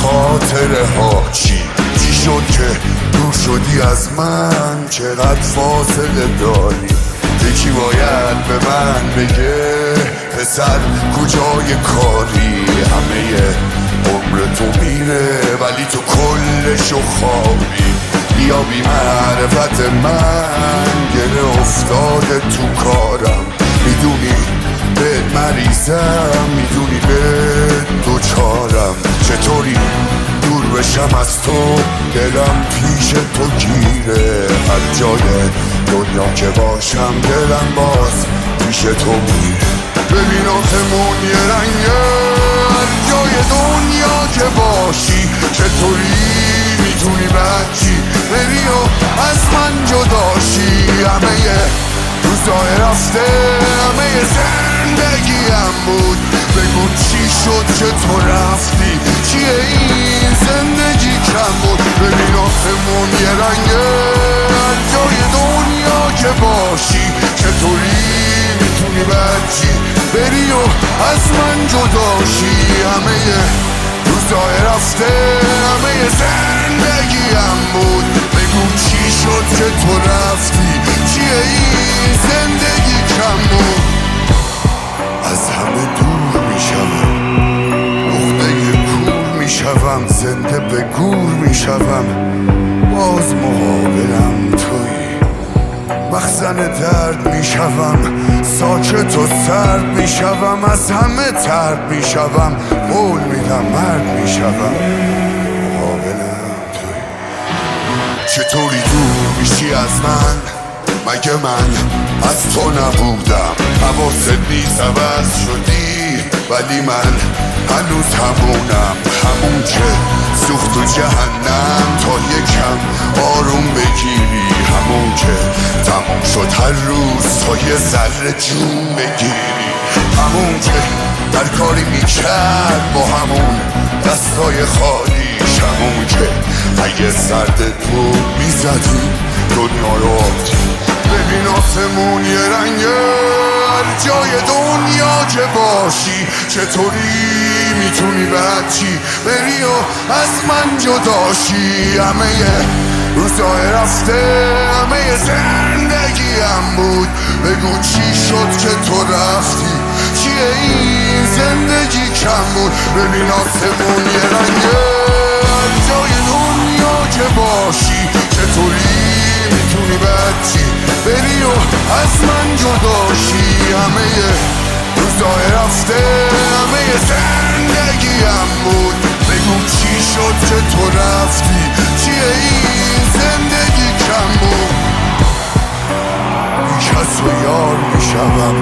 خاطره ها چی شد که دور شدی از من؟ چقدر فاصله داری؟ یکی باید به من بگه پسر کجای کاری؟ همه عمر تو میره ولی تو کلشو خوابی. بیا بی معرفت من گره افتاده تو کارم. میدونی به مریضم، میدونی به دوچارم. چطوری دور بشم از تو؟ دلم پیش تو گیره. هر جای دنیا که باشم دلم باز پیش تو میره. ببین آسمون یه رنگه هر جای دنیا که باشی. چطوری میتونی بچی بری و از من جداشی؟ همه روزای رفته همه زندگیم بود. بگو چی شد که تو رفتی؟ چیه این زندگی کم بود؟ ببین آسمون یه رنگه هر جای دنیا که باشی. چطوری میتونی بچی بری و از من جداشی؟ همه روزای رفته همه زندگیم بود. بگو چی شد که تو رفتی؟ چیه این زندگی کم بود؟ از همه دور میشوم، نقطه کور میشوم، زنده به گور میشوم. باز مقابلم تویی، مخزن درد میشوم، ساکت و سرد میشوم. از همه ترد میشوم، قول میدم مرد میشوم. مقابلم تویی. چطوری دور میشی از من؟ مگه من از تو نبودم؟ حواست نیست عوض شدی ولی من هنوز همونم. همون که سوخت تو جهنم تا یکم آروم بگیری. همون که تموم شد هر روز تا یه ذره جون بگیری. همون که هر کاری میکرد با همون دستای خالیش. همون که اگه سردت بود میزدی دنیا رو آبدی. ببین آسمون یه رنگه هر جای دنیا که باشی. چطوری میتونی بچی بری و از من جداشی؟ همه روزای رفته همه زندگیم بود. بگو چی شد که تو رفتی؟ چیه این زندگی کم بود؟ ببین آسمون یه رنگه هر جای دنیا که باشی. چطوری میتونی بچی بری و از من جداشی؟ همه روزای رفته همه زندگیم بود. بگو چی شد که تو رفتی؟ چیه این زندگی کم بود؟ بیکس و یار میشوم،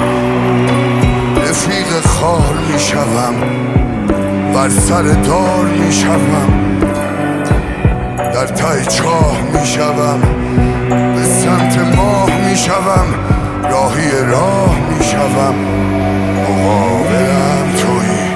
رفیق خار میشوم، بر سر دار میشوم، در ته چاه میشوم، به سمت ماه میشوم، راهی راه میشوم. مقابلم تویی.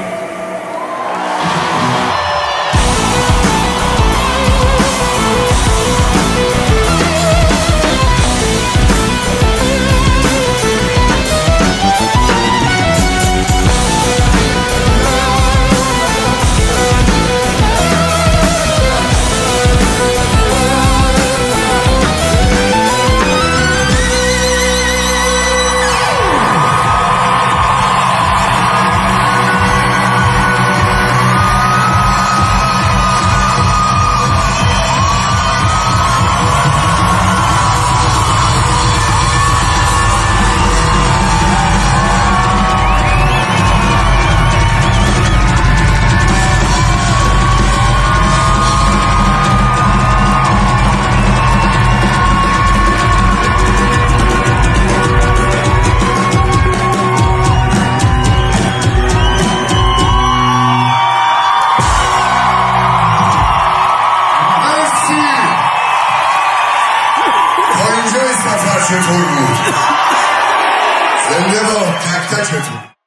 چطور بود؟ زنده با تک تکتون.